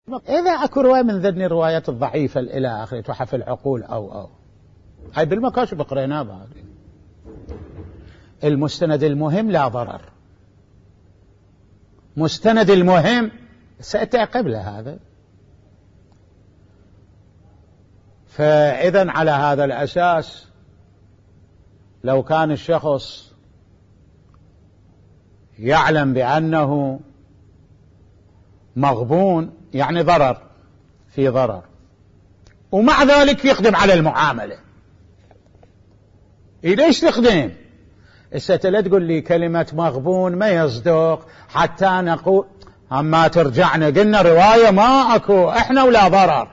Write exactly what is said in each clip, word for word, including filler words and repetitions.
إذا أكو رواية من ذني الروايات الضعيفة إلى آخره تحف العقول أو أو هاي بالمكاشف قريناه بعد. المستند المهم لا ضرر، مستند المهم سأتي قبل هذا. فإذن على هذا الأساس لو كان الشخص يعلم بأنه مغبون يعني ضرر في ضرر، ومع ذلك يقدم على المعاملة، إيه ليش تقدم؟ الستة لا تقول لي كلمة مغبون ما يصدق حتى نقول أما ترجعنا قلنا رواية ما أكو إحنا ولا ضرر.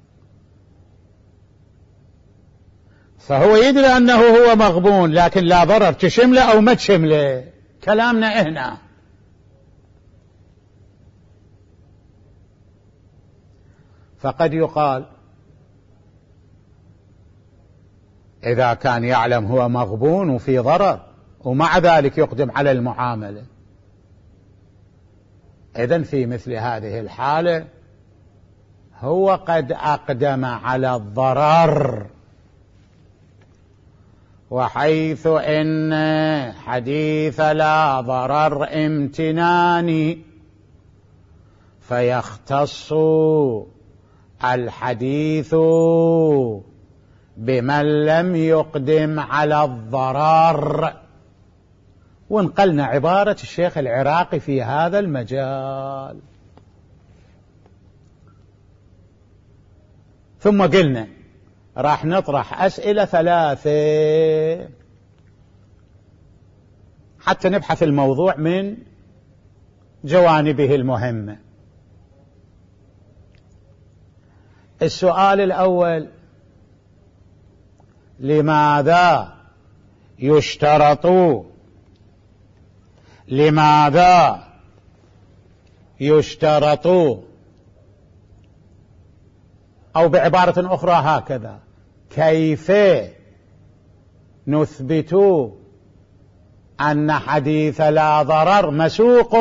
فهو يدري أنه هو مغبون لكن لا ضرر، تشمله أو ما تشمله كلامنا هنا. فقد يقال إذا كان يعلم هو مغبون وفي ضرر ومع ذلك يقدم على المعاملة، إذن في مثل هذه الحالة هو قد أقدم على الضرر. وحيث إن حديث لا ضرر امتناني فيختص الحديث بمن لم يقدم على الضرر. ونقلنا عبارة الشيخ العراقي في هذا المجال. ثم قلنا راح نطرح أسئلة ثلاثة حتى نبحث الموضوع من جوانبه المهمة. السؤال الأول: لماذا يشترط لماذا يشترط أو بعبارة أخرى هكذا، كيف نثبت أن حديث لا ضرر مسوق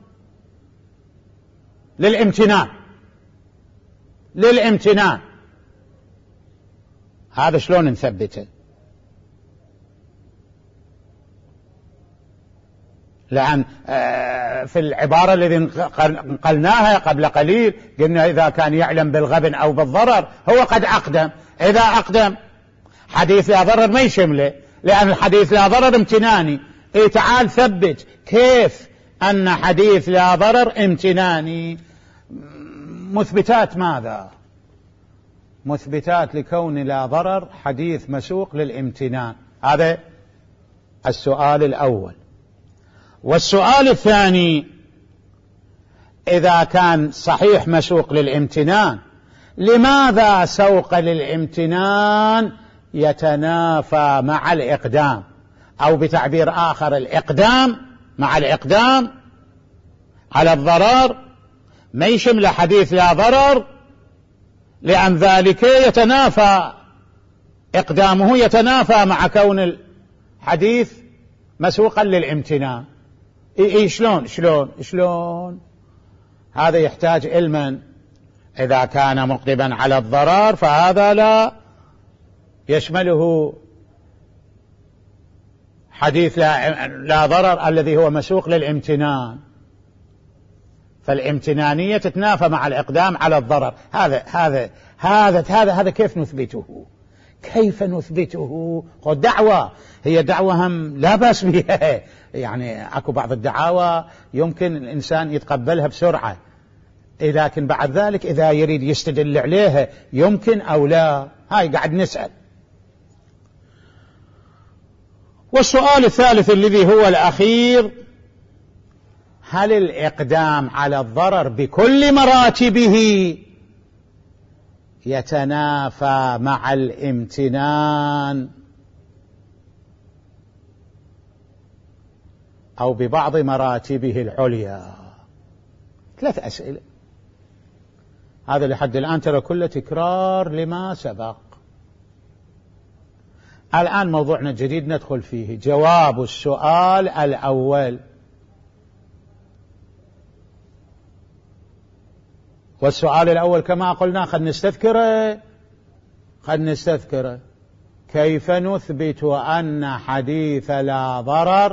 للامتنان للامتنان هذا شلون نثبته؟ لأن في العبارة الذي نقلناها قبل قليل قلنا إذا كان يعلم بالغبن أو بالضرر هو قد أقدم. إذا أقدم حديث لا ضرر ما يشمله لأن الحديث لا ضرر امتناني. إيه تعال ثبت كيف أن حديث لا ضرر امتناني. مثبتات ماذا؟ مثبتات لكون لا ضرر حديث مسوق للامتنان. هذا السؤال الأول. والسؤال الثاني: إذا كان صحيح مسوق للامتنان لماذا سوق للامتنان يتنافى مع الإقدام؟ أو بتعبير آخر الإقدام مع الإقدام على الضرر ما يشمل حديث لا ضرر، لأن ذلك يتنافى إقدامه يتنافى مع كون الحديث مسوقا للامتنان. إيه إيه شلون شلون شلون هذا يحتاج علما. إذا كان مقدما على الضرر فهذا لا يشمله حديث لا, لا ضرر الذي هو مسوق للامتنان، فالامتنانية تتنافى مع الإقدام على الضرر. هذا هذا هذا هذا هذا كيف نثبته؟ كيف نثبته؟ دعوة هي دعوة هم لا بأس بها، يعني أكو بعض الدعاوى يمكن الإنسان يتقبلها بسرعة، لكن بعد ذلك إذا يريد يستدل عليها يمكن أو لا. هاي قاعد نسأل. والسؤال الثالث الذي هو الأخير: هل الإقدام على الضرر بكل مراتبه يتنافى مع الامتنان أو ببعض مراتبه العليا؟ ثلاث أسئلة. هذا لحد الآن ترى كله تكرار لما سبق. الآن موضوعنا الجديد ندخل فيه. جواب السؤال الأول والسؤال الأول كما قلنا خل نستذكره خل نستذكره كيف نثبت أن حديث لا ضرر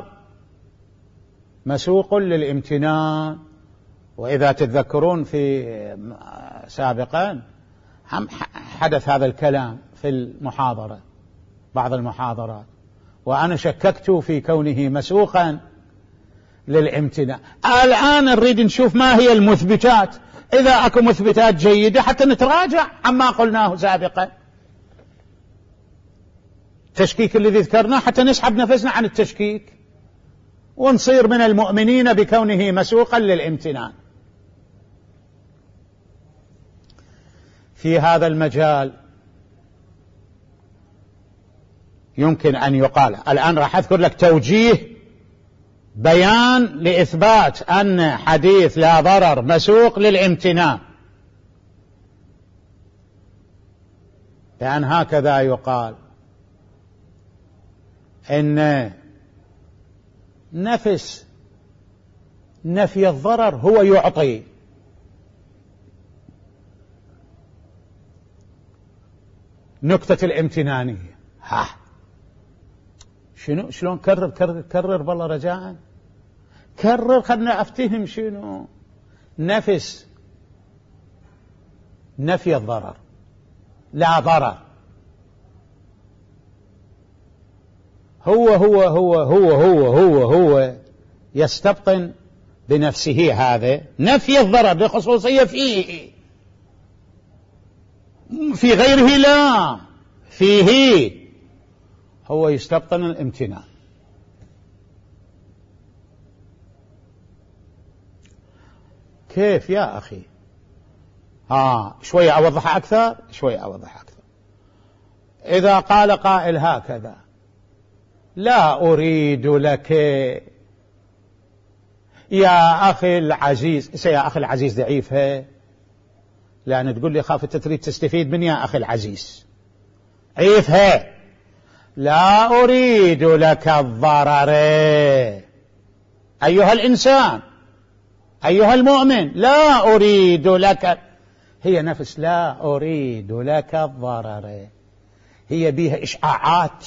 مسوق للامتنان؟ وإذا تتذكرون في سابقا حدث هذا الكلام في المحاضرة بعض المحاضرات، وأنا شككت في كونه مسوقا للامتنان. الآن نريد نشوف ما هي المثبتات، إذا أكو مثبتات جيدة حتى نتراجع عما قلناه سابقا، التشكيك الذي ذكرناه حتى نسحب نفسنا عن التشكيك ونصير من المؤمنين بكونه مسوقا للامتنان. في هذا المجال يمكن أن يقال، الآن راح أذكر لك توجيه بيان لإثبات أن حديث لا ضرر مسوق للامتنان، لأن هكذا يقال إن نفس نفي الضرر هو يعطي نكتة الامتنانية. ها شنو شلون؟ كرر كرر كرر بالله رجاء كرر خلنا أفتهم شنو نفس نفي الضرر لا ضرر هو هو هو هو هو هو هو يستبطن بنفسه هذا نفي الضرر بخصوصية فيه، في غيره لا، فيه هو يستبطن الامتنان. كيف يا أخي؟ ها شوية أوضح أكثر شوية أوضح أكثر. إذا قال قائل هكذا: لا أريد لك يا أخي العزيز، يا أخي العزيز ضعيف، هي لأن تقول لي خاف تريد تستفيد من يا أخي العزيز عيف، هي لا أريد لك الضرر أيها الإنسان أيها المؤمن، لا أريد لك، هي نفس لا أريد لك الضرر، هي بها إشعاعات،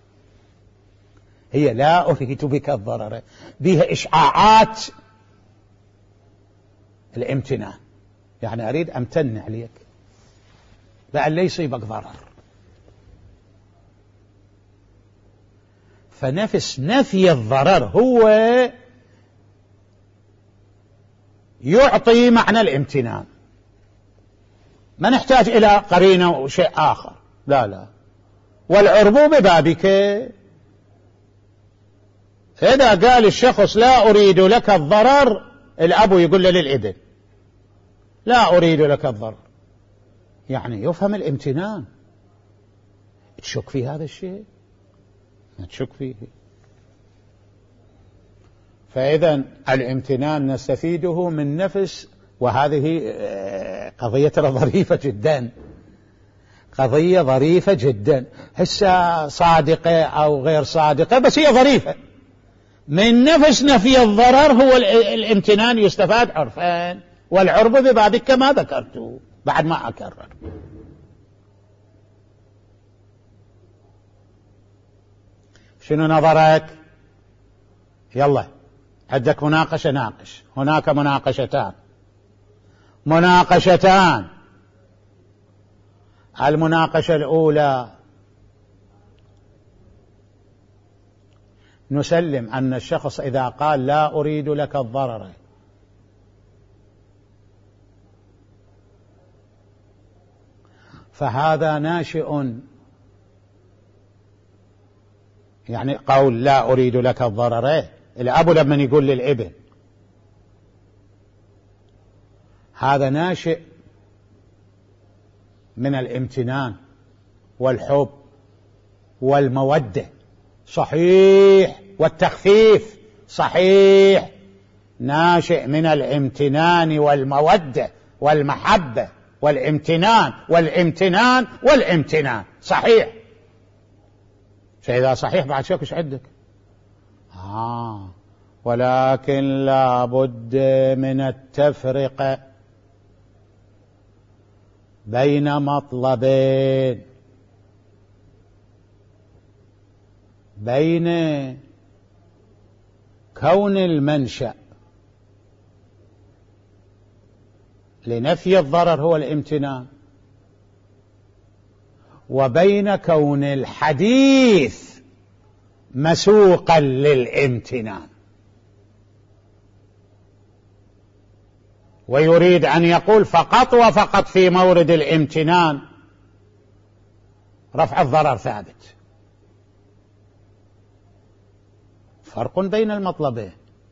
هي لا أريد بك الضرر بها إشعاعات الامتنان، يعني أريد أمتن عليك لأن لا يصيبك ضرر. فنفس نفي الضرر هو يعطي معنى الامتنان، ما نحتاج إلى قرينة وشيء آخر، لا لا. والعربوب ببابك، إذا قال الشخص لا أريد لك الضرر، الأب يقول له للابن لا أريد لك الضرر، يعني يفهم الامتنان. تشك في هذا الشيء؟ ما تشك فيه. فإذا الامتنان نستفيده من نفس، وهذه قضية ظريفة جدا، قضية ظريفة جدا، هسه صادقة أو غير صادقة بس هي ظريفة. من نفس نفي الضرر هو الامتنان يستفاد عرفان، والعرب ببابك كما ذكرت بعد ما أكرر. شنو نظرك؟ يلا عندك مناقشة، ناقش. هناك مناقشتان مناقشتان المناقشة الأولى: نسلم أن الشخص إذا قال لا أريد لك الضرر فهذا ناشئ، يعني قول لا أريد لك الضرر، الأب لما يقول للابن هذا ناشئ من الامتنان والحب والمودة، صحيح، والتخفيف صحيح، ناشئ من الامتنان والمودة والمحبة والامتنان والامتنان والامتنان، صحيح. فإذا صحيح بعد شك ايش عندك؟ آه ولكن لا بد من التفرقة بين مطلبين، بين كون المنشأ لنفي الضرر هو الامتنان، وبين كون الحديث مسوقا للامتنان. ويريد أن يقول فقط وفقط في مورد الامتنان رفع الضرر ثابت. فرق بين المطلبين.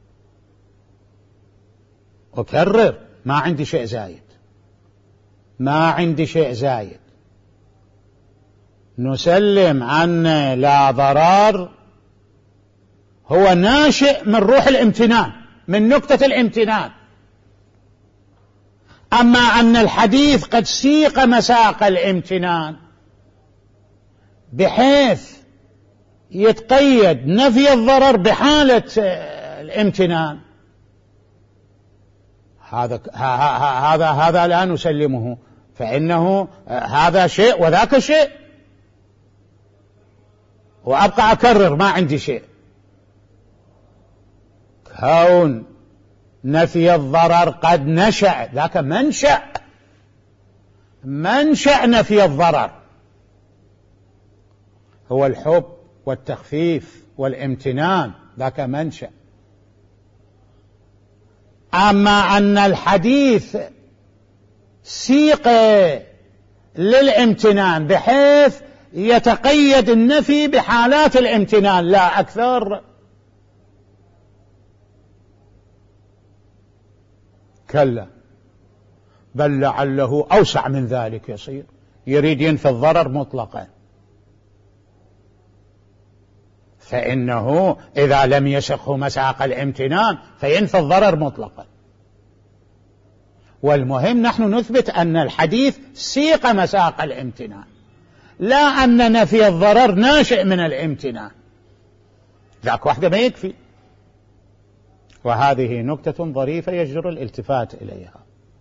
أكرر، ما عندي شيء زايد، ما عندي شيء زايد. نسلم أن لا ضرر هو ناشئ من روح الامتنان، من نكتة الامتنان. أما أن الحديث قد سيق مساق الامتنان بحيث يتقيد نفي الضرر بحالة الامتنان، هذا هذا هذا لا نسلمه، فإنه هذا شيء وذاك شيء. وأبقى أكرر، ما عندي شيء. كون نفي الضرر قد نشأ، ذاك منشأ، منشأ نفي الضرر هو الحب والتخفيف والامتنان، ذاك منشأ. أما أن الحديث سيق للامتنان بحيث يتقيد النفي بحالات الامتنان لا أكثر، كلا، بل لعله أوسع من ذلك يصير، يريد ينفي الضرر مطلقا. فإنه إذا لم يسقه مساق الامتنان فينفي الضرر مطلقا. والمهم نحن نثبت أن الحديث سيق مساق الامتنان، لا أن نفي الضرر ناشئ من الامتنان، ذاك واحدة ما يكفي. وهذه نكتة ظريفة يجدر الالتفات إليها.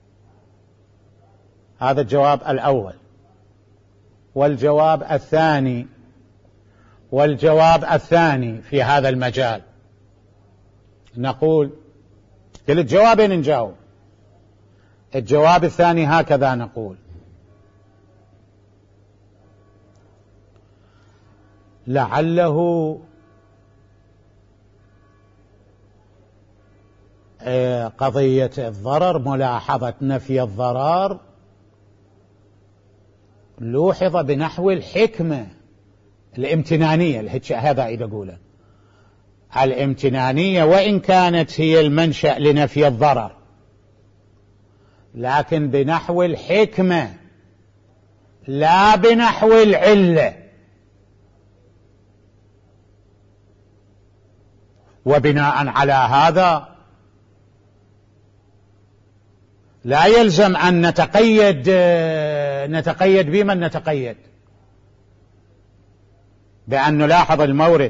هذا الجواب الأول. والجواب الثاني والجواب الثاني في هذا المجال نقول، قلت جوابين نجاوب. الجواب الثاني هكذا نقول: لعله قضية الضرر، ملاحظة نفي الضرر لوحظ بنحو الحكمة الامتنانية، هذا إذا قوله الامتنانية، وإن كانت هي المنشأ لنفي الضرر، لكن بنحو الحكمة لا بنحو العلة. وبناء على هذا لا يلزم أن نتقيد نتقيد بمن نتقيد، بأن نلاحظ المورد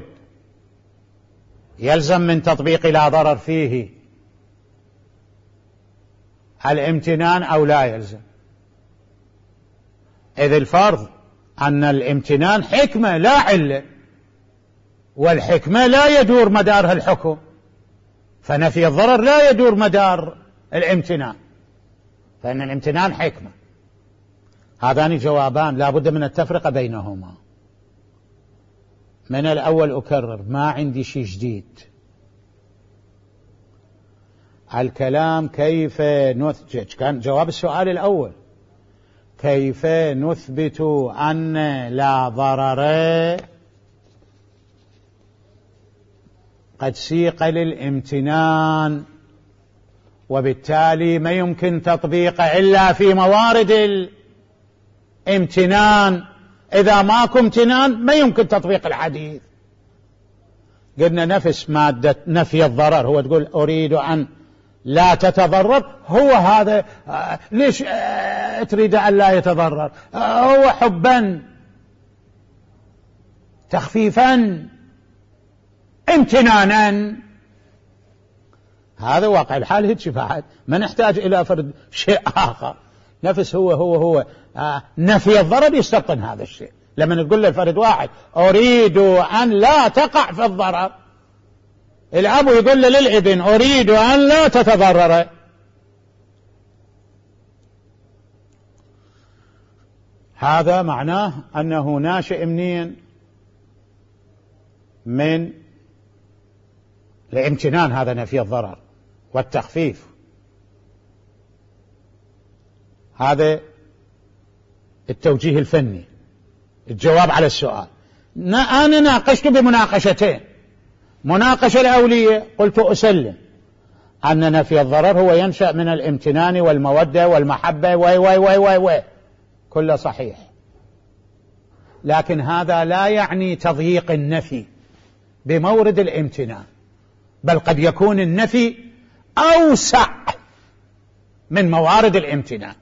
يلزم من تطبيق لا ضرر فيه الامتنان أو لا يلزم، إذ الفرض أن الامتنان حكمة لا علة، والحكمة لا يدور مدارها الحكم، فنفي الضرر لا يدور مدار الامتنان، فإن الامتنان حكمة. هذان جوابان لا بد من التفرقة بينهما. من الأول أكرر، ما عندي شيء جديد. الكلام كيف نثبت، كان جواب السؤال الأول كيف نثبت أن لا ضرر قد سيق للامتنان، وبالتالي ما يمكن تطبيقه إلا في موارد الامتنان، إذا ماكو امتنان ما يمكن تطبيق الحديث. قلنا نفس مادة نفي الضرر، هو تقول أريد أن لا تتضرر، هو هذا آه ليش آه تريد أن لا يتضرر؟ آه هو حبا، تخفيفا، امتنانا. هذا واقع الحال، هيك بعد ما نحتاج إلى فرد شيء آخر. نفس هو هو هو آه نفي الضرر يستبطن هذا الشيء. لما نقول للفرد واحد أريد أن لا تقع في الضرر، الأب يقول للابن أريد أن لا تتضرر، هذا معناه أنه ناشئ منين؟ من الامتنان، هذا نفي الضرر والتخفيف. هذا التوجيه الفني، الجواب على السؤال. أنا ناقشت بمناقشتين. مناقشة الأولية قلت أسلم أن نفي الضرر هو ينشأ من الامتنان والمودة والمحبة وي وي وي وي وي كله صحيح، لكن هذا لا يعني تضييق النفي بمورد الامتنان، بل قد يكون النفي أوسع من موارد الامتنان.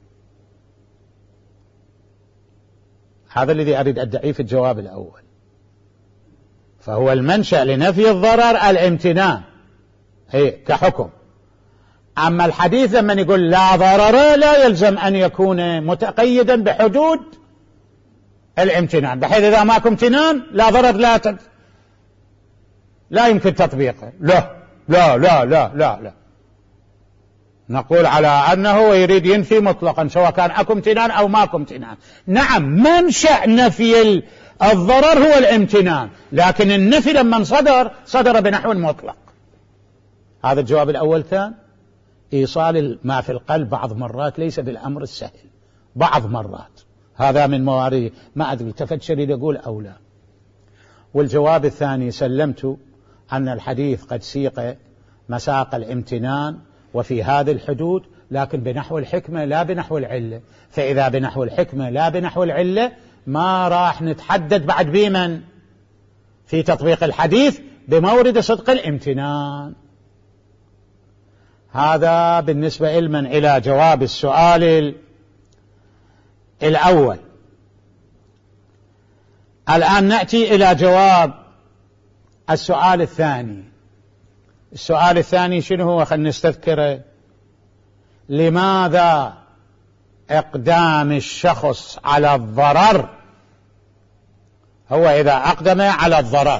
هذا الذي أريد أدعيه في الجواب الأول. فهو المنشأ لنفي الضرر الامتنان هي كحكم. أما الحديث لما يقول لا ضرر لا يلزم أن يكون متقيدا بحدود الامتنان، بحيث إذا ماكو امتنان لا ضرر لا تد... لا يمكن تطبيقه. لا لا لا لا لا لا نقول على أنه يريد ينفي مطلقا سواء كان أكو امتنان أو ماكو امتنان. نعم منشأ نفي الضرر هو الامتنان، لكن النفي لما صدر صدر بنحو مطلق. هذا الجواب الأول كان إيصال ما في القلب بعض مرات ليس بالأمر السهل، بعض مرات هذا من موارد، ما أدري تفتشري يقول أو لا. والجواب الثاني سلمت أن الحديث قد سيق مساق الامتنان وفي هذه الحدود، لكن بنحو الحكمة لا بنحو العلة. فإذا بنحو الحكمة لا بنحو العلة ما راح نتحدد بعد بمن في تطبيق الحديث بمورد صدق الامتنان. هذا بالنسبة علما إلى جواب السؤال الأول. الآن نأتي إلى جواب السؤال الثاني. السؤال الثاني شنو هو؟ خلينا نستذكره. لماذا إقدام الشخص على الضرر؟ هو إذا أقدم على الضرر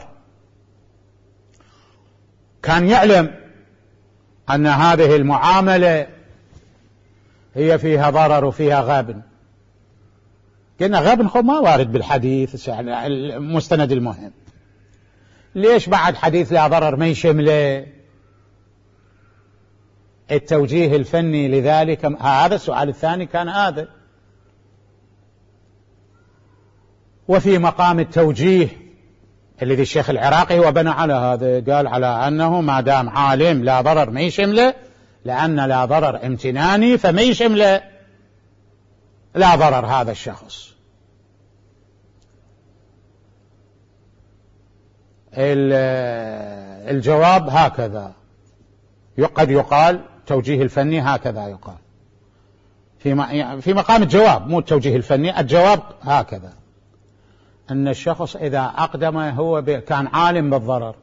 كان يعلم أن هذه المعاملة هي فيها ضرر وفيها غبن. قلنا غبن خب ما وارد بالحديث المستند المهم. ليش بعد حديث لا ضرر ما يشمله؟ التوجيه الفني لذلك هذا السؤال الثاني كان هذا. وفي مقام التوجيه الذي الشيخ العراقي وبنى على هذا، قال على أنه ما دام عالم لا ضرر ما يشمله، لأن لا ضرر امتناني فما يشمله لا ضرر هذا الشخص. الجواب هكذا قد يقال، توجيه الفني هكذا يقال في في مقام الجواب، مو التوجيه الفني. الجواب هكذا أن الشخص إذا أقدم هو كان عالم بالضرر،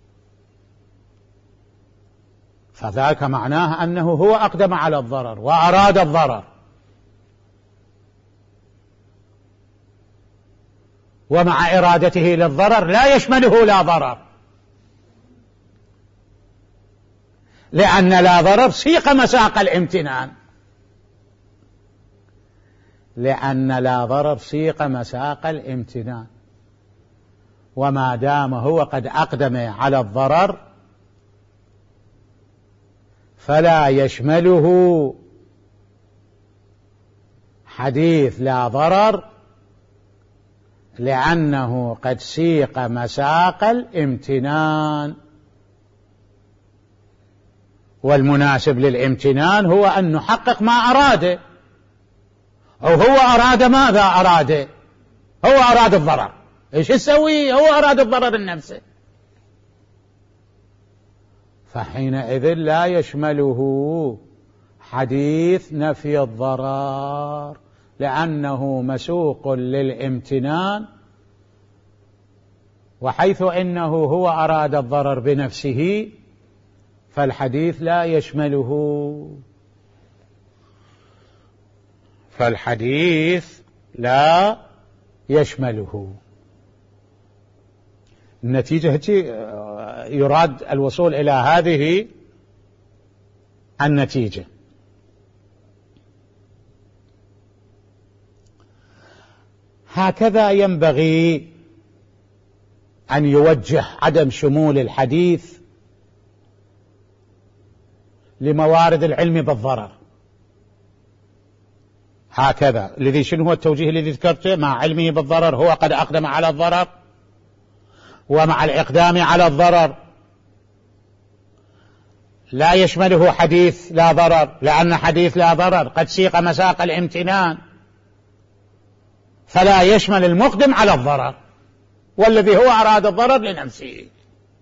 فذلك معناه أنه هو أقدم على الضرر وأراد الضرر، ومع إرادته للضرر لا يشمله لا ضرر، لأن لا ضرر سيق مساق الامتنان، لأن لا ضرر سيق مساق الامتنان. وما دام هو قد أقدم على الضرر فلا يشمله حديث لا ضرر، لأنه قد سيق مساق الامتنان. والمناسب للامتنان هو أن نحقق ما أراده، أو هو أراد ماذا أراده؟ هو أراد الضرر، إيش يسوي؟ هو أراد الضرر لنفسه، فحينئذ لا يشمله حديث نفي الضرر، لأنه مسوق للامتنان. وحيث إنه هو أراد الضرر بنفسه فالحديث لا يشمله. فالحديث لا يشمله. النتيجة يراد الوصول إلى هذه النتيجة. هكذا ينبغي أن يوجه عدم شمول الحديث لموارد العلم بالضرر. هكذا الذي شنو هو التوجيه الذي ذكرته؟ مع علمه بالضرر هو قد أقدم على الضرر، ومع الإقدام على الضرر لا يشمله حديث لا ضرر، لأن حديث لا ضرر قد سيق مساق الامتنان، فلا يشمل المقدم على الضرر والذي هو أراد الضرر لنفسه.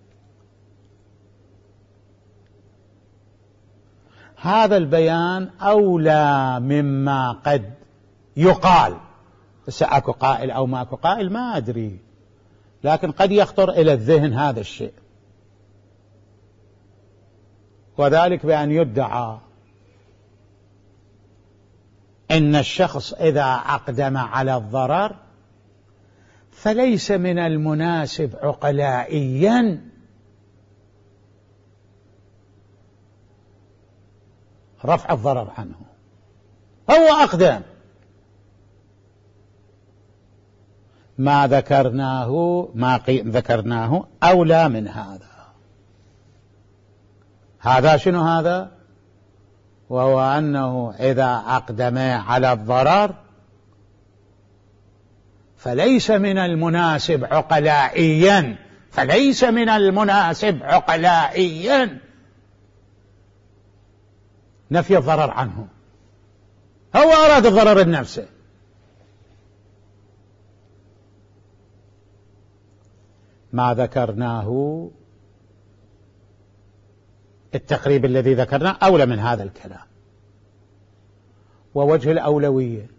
هذا البيان أولى مما قد يقال. سأكو قائل أو ماكو قائل ما أدري، لكن قد يخطر إلى الذهن هذا الشيء، وذلك بأن يدعى إن الشخص إذا أقدم على الضرر فليس من المناسب عقلائيا رفع الضرر عنه. هو أقدم، ما ذكرناه ما ذكرناه أولى من هذا. هذا شنو هذا؟ وهو أنه إذا أقدم على الضرر فليس من المناسب عقلائيا فليس من المناسب عقلائيا نفي الضرر عنه. هو أراد الضرر لنفسه. ما ذكرناه التقريب الذي ذكرناه أولى من هذا الكلام. ووجه الأولوية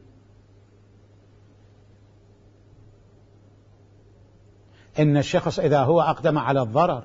إن الشخص إذا هو أقدم على الضرر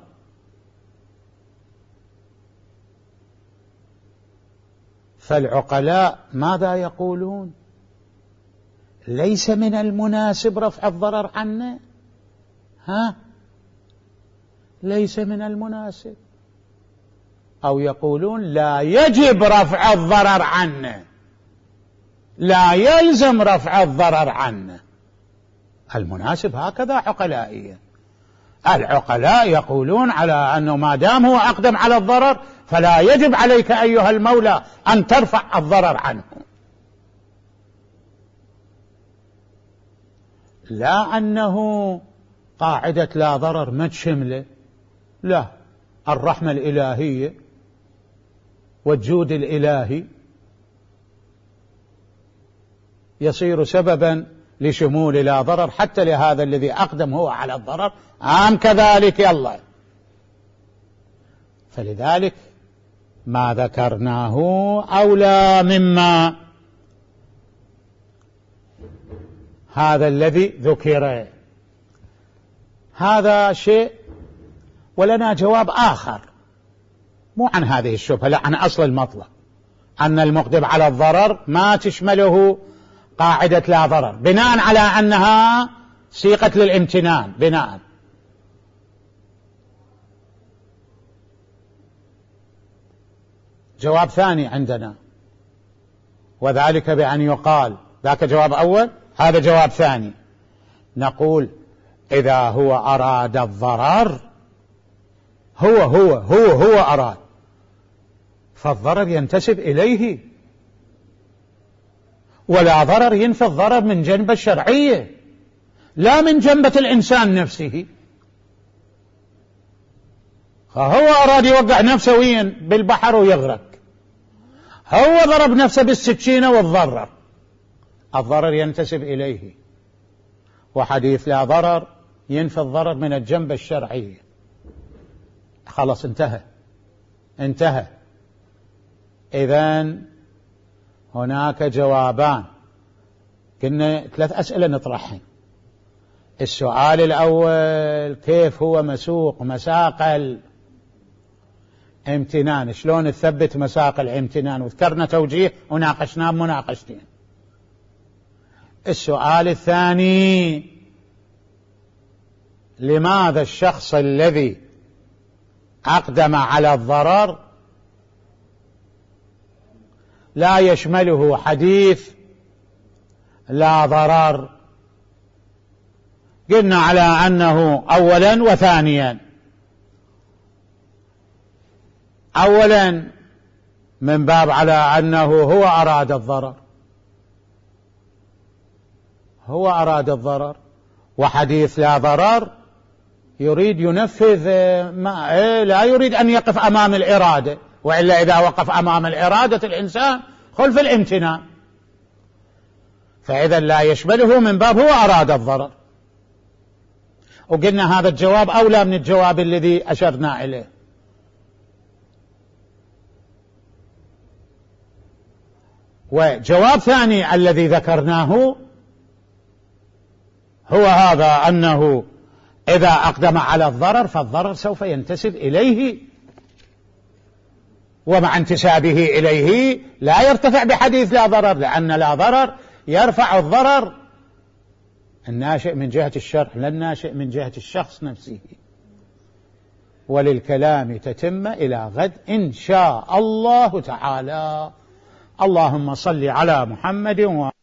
فالعقلاء ماذا يقولون؟ ليس من المناسب رفع الضرر عنه. ها؟ ليس من المناسب، أو يقولون لا يجب رفع الضرر عنه، لا يلزم رفع الضرر عنه. المناسب هكذا عقلائيا. العقلاء يقولون على أنه ما دام هو أقدم على الضرر فلا يجب عليك أيها المولى أن ترفع الضرر عنه. لا أنه قاعدة لا ضرر ما تشمله، لا، الرحمة الإلهية والجود الإلهي يصير سببا لشمول لا ضرر حتى لهذا الذي أقدم هو على الضرر. أم كذلك يلا. فلذلك ما ذكرناه أولى مما هذا الذي ذكر. هذا شيء. ولنا جواب آخر مو عن هذه الشبهة، لا، عن أصل المطلب، أن المقدم على الضرر ما تشمله قاعدة لا ضرر بناء على أنها سيقت للامتنان. بناء جواب ثاني عندنا، وذلك بأن يقال ذاك جواب أول، هذا جواب ثاني. نقول إذا هو أراد الضرر، هو هو هو هو أراد، فالضرر ينتسب إليه، ولا ضرر ينفي الضرر من جنبة الشرعية لا من جنبة الإنسان نفسه. فهو أراد يوقع نفسه وين؟ بالبحر ويغرق. هو ضرب نفسه بالسكينة والضرر، الضرر ينتسب إليه. وحديث لا ضرر ينفي الضرر من الجنبة الشرعية. خلاص انتهى انتهى. إذن هناك جوابان، كنا ثلاث أسئلة نطرحهم. السؤال الأول كيف هو مسوق مساق الامتنان، شلون تثبت مساق الامتنان، وذكرنا توجيه وناقشناه بمناقشتين. السؤال الثاني: لماذا الشخص الذي أقدم على الضرر لا يشمله حديث لا ضرر؟ قلنا على أنه أولا وثانيا. أولا من باب على أنه هو أراد الضرر، هو أراد الضرر، وحديث لا ضرر يريد ينفذ ما لا يريد أن يقف أمام الإرادة، وإلا إذا وقف أمام الإرادة الإنسان خلف الامتناع، فإذا لا يشمله من باب هو أراد الضرر. وقلنا هذا الجواب أولى من الجواب الذي أشرنا إليه. وجواب ثاني الذي ذكرناه هو هذا: أنه إذا أقدم على الضرر فالضرر سوف ينتسب إليه، ومع انتسابه إليه لا يرتفع بحديث لا ضرر، لأن لا ضرر يرفع الضرر الناشئ من جهة الشرع لا الناشئ من جهة الشخص نفسه. وللكلام تتم إلى غد إن شاء الله تعالى. اللهم صل على محمد و